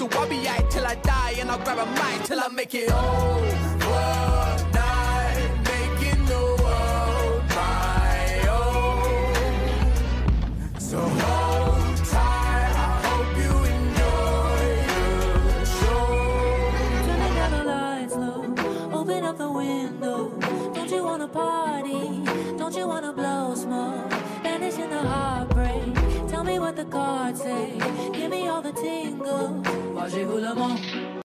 So I'll be out till I die, and I'll grab a mic till I make it overnight, making the world my own. So hold tight, I hope you enjoy the show. Turning down the lights low, open up the window. Don't you wanna party? Don't you wanna blow smoke? Vanish in the heartbreak. Tell me what the cards say. Give me all the tingles. Moi j'ai vous le monde.